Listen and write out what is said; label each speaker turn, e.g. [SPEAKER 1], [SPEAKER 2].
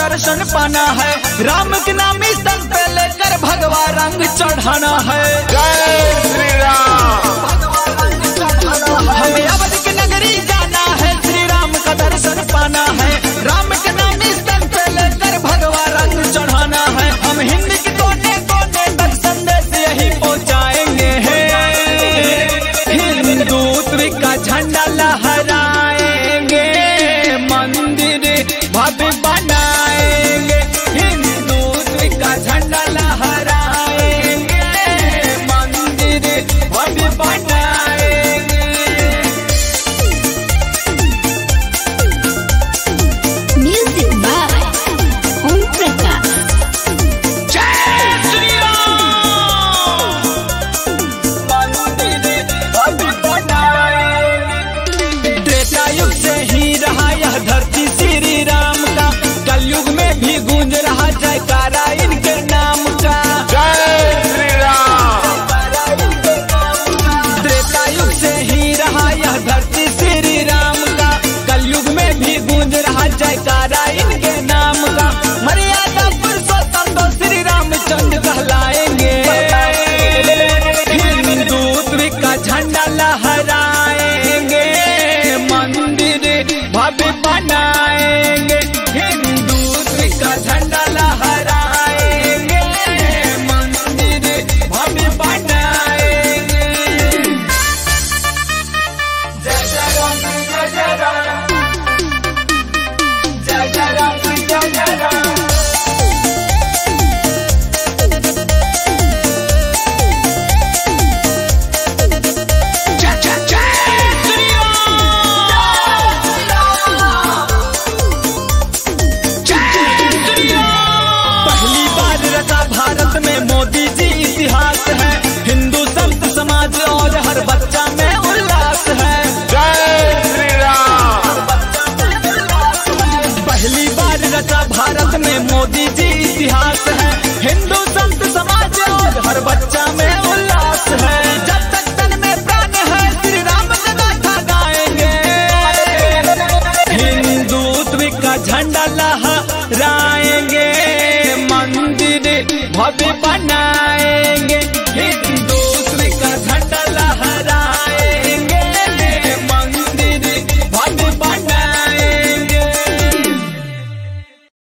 [SPEAKER 1] दर्शन पाना है। राम के नामी स्तन पे लेकर भगवा रंग चढ़ाना है।
[SPEAKER 2] जय श्री राम।
[SPEAKER 1] हमें अवध की नगरी जाना है, श्री राम का दर्शन पाना है। राम के नामी स्तन पे लेकर भगवा रंग चढ़ाना है। हम हिंद के कोने कोने तक संदेश यही पहुँचाएंगे। हिंदुत्व का झंडा लहराएंगे, मंदिर भव्य बनाएंगे। हिंदुत्व का झंडा लहराएंगे, मंदिर भव्य बनाएंगे।
[SPEAKER 3] Music by Om Prakash.
[SPEAKER 1] जय श्री राम। मंदिर भव्य बनाएंगे। त्रेता युग से ही रहा यह धरती श्री राम का, कलयुग में भी गूंज रहा जयकारा इनके नाम का।
[SPEAKER 2] जय श्री राम।
[SPEAKER 1] त्रेता युग से ही रहा यह धरती श्री राम का, कलयुग में भी गूंज रहा जयकारा इनके नाम का। मर्यादा पुरुषोत्तम तो श्री रामचंद्र कहलाएंगे। हिंदुत्व का झंडा लहराएंगे, मंदिर भव्य बनाएंगे। हिंदुत्व का झंडा लहराएंगे, मंदिर भव्य बनाएंगे। जय जय राम, जय जय राम, जय जय राम, जय जय राम। जय जय जय श्री राम। जय श्री राम। पहली बार रचा भारत में मोदी जी इतिहास है। हिंदू संत समाज और हर बच्चा में उल्लास है।
[SPEAKER 2] जय श्री राम।
[SPEAKER 1] पहली बार रचा भारत में मोदी जी इतिहास है। हिंदू संत समाज और हर बच्चा में उल्लास है। जब तक तन में प्राण है श्री राम का गाथा गाएंगे। हिंदुत्व का झंडा लहराएंगे, मंदिर भव्य बनाएंगे।